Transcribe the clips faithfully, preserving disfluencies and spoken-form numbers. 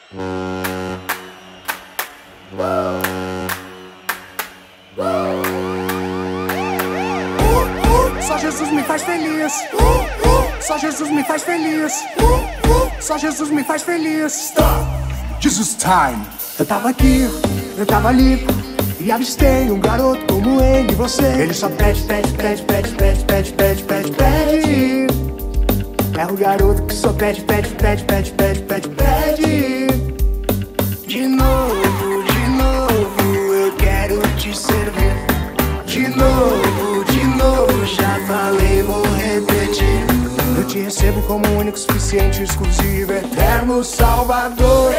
Só Jesus me faz feliz. Só Jesus me faz feliz. Só Jesus me faz feliz. Stop. Jesus time. Eu tava aqui, eu tava ali e avistei um garoto como ele e você. Ele só pede, pede, pede, pede, pede, pede, pede, pede, pede. É o garoto que só pede, pede, pede, pede, pede, pede, pede. De novo, de novo, eu quero te servir. De novo, de novo, já falei, vou repetir. Eu te recebo como único, suficiente, exclusivo, eterno Salvador.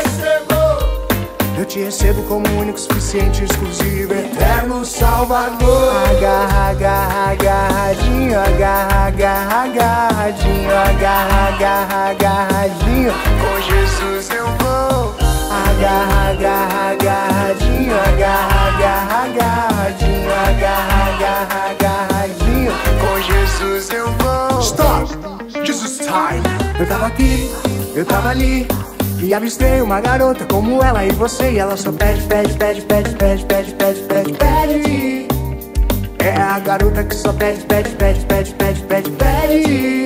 Eu te recebo como único, suficiente, exclusivo, eterno Salvador. Agarra, agarra, agarradinho, agarra, agarra, agarradinho, agarra, agarra, agarradinho. Com Jesus eu vou. Agarra, agarra, agarradinho, agarra, agarra, agarradinho, agarra, agarra, agarradinho. Com Jesus eu vou. Stop! Jesus time! Eu tava aqui, eu tava ali e avistei uma garota como ela e você. E ela só pede, pede, pede, pede, pede, pede, pede, pede, pede. É a garota que só pede, pede, pede, pede, pede, pede, pede.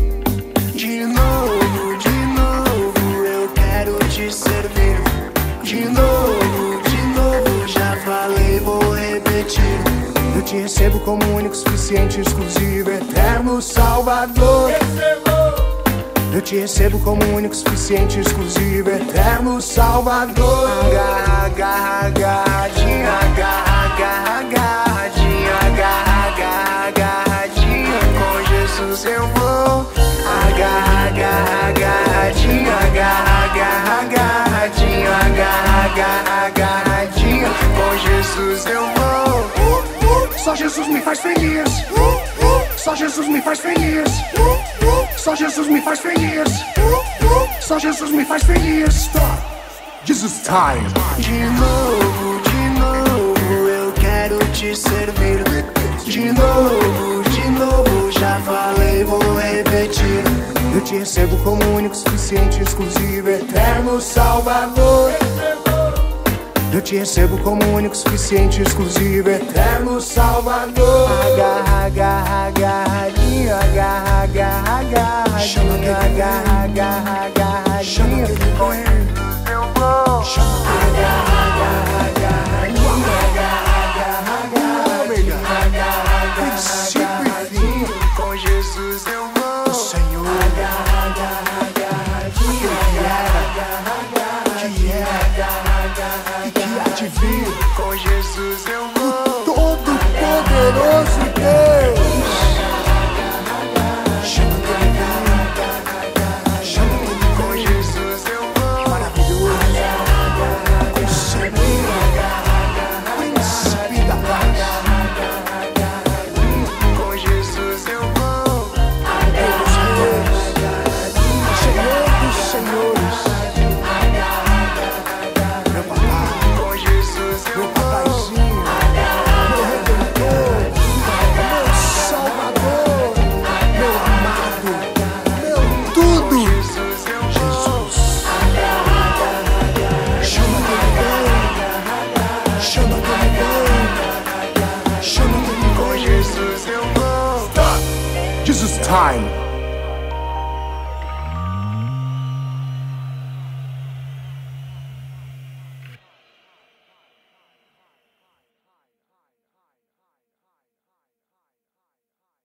De novo, de novo, eu quero te servir. De novo, de novo, já falei, vou repetir. Eu te recebo como único, suficiente, exclusivo, eterno Salvador. Eu te recebo como único, suficiente, exclusivo, eterno Salvador. Agarra, agarra, agarradinho, agarra, agarra, agarradinho, agarra, agarra, agarradinho. Com Jesus eu vou. Agarra, agarra, agarradinho, agarra, agarra, agarradinho, agarra, agarra, agarradinho. Com Jesus eu vou. Só Jesus me faz feliz. Só Jesus me faz feliz. Só Jesus me faz feliz. Só Jesus me faz feliz. Stop. Jesus time. De novo, de novo, eu quero te servir. De novo, de novo, já falei, vou repetir. Eu te recebo como único, suficiente, exclusivo, eterno Salvador. Eu te recebo como único, suficiente, exclusivo, eterno Salvador. Agarra, agarra, agarradinho, agarra, agarra, agarradinho, agarra, agarra, agarradinho. Com Jesus eu vou. Agarra, agarra, agarradinho, agarra, agarra, agarradinho, agarra, agarradinho. Com Jesus eu vou. Senhor. Agarra, agarra, agarradinho, agarra, agarradinho, agarra, agarradinho. Com Jesus eu vou. Todo poderoso Deus. Chama ele, chama ele. Com Jesus eu vou. Maravilhoso. Príncipe da paz. Com Jesus eu vou. Deus, Deus, Senhor dos senhores. Meu papai. Com Jesus eu vou. Jesus time.